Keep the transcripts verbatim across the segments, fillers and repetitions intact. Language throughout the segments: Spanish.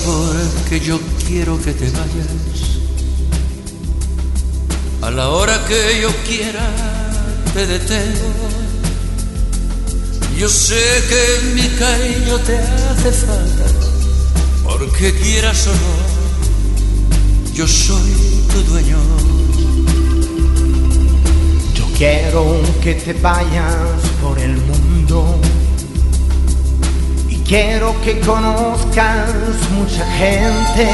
porque yo quiero que te vayas. A la hora que yo quiera te detengo. Yo sé que mi cariño te hace falta, porque quieras o no, yo soy tu dueño. Yo quiero que te vayas por el mundo y quiero que conozcas mucha gente.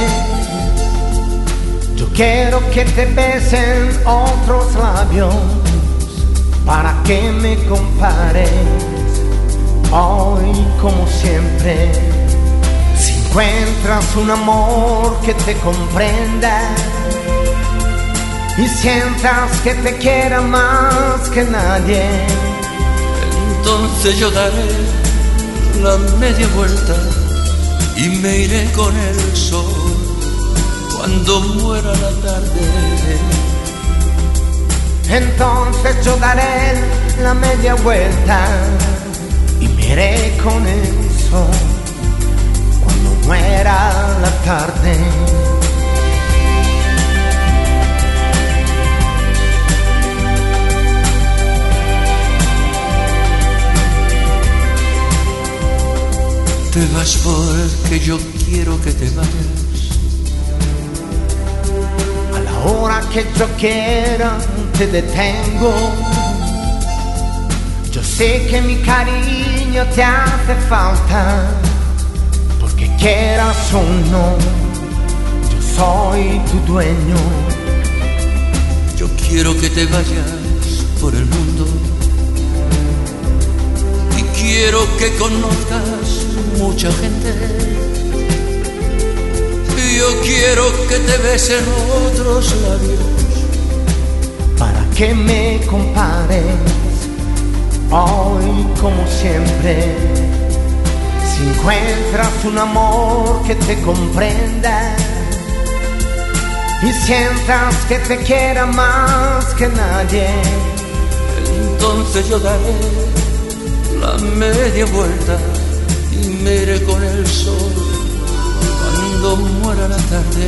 Yo quiero que te besen otros labios para que me compares hoy como siempre. Si encuentras un amor que te comprenda y sientas que te quiera más que nadie, entonces yo daré la media vuelta y me iré con el sol cuando muera la tarde. Entonces yo daré la media vuelta y me iré con el sol cuando muera la tarde. Te vas porque yo quiero que te vayas. A la hora que yo quiera te detengo. Yo sé que mi cariño te hace falta, porque quieras o no, yo soy tu dueño. Yo quiero que te vayas por el mundo y quiero que conozcas mucha gente. Yo quiero que te besen otros labios para que me compares hoy como siempre. Si encuentras un amor que te comprenda y sientas que te quiera más que nadie, entonces yo daré la media vuelta y me iré con el sol cuando muera la tarde.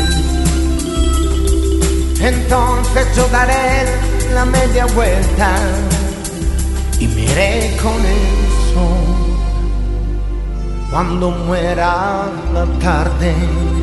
Entonces yo daré la media vuelta y me iré con el sol cuando muera la tarde.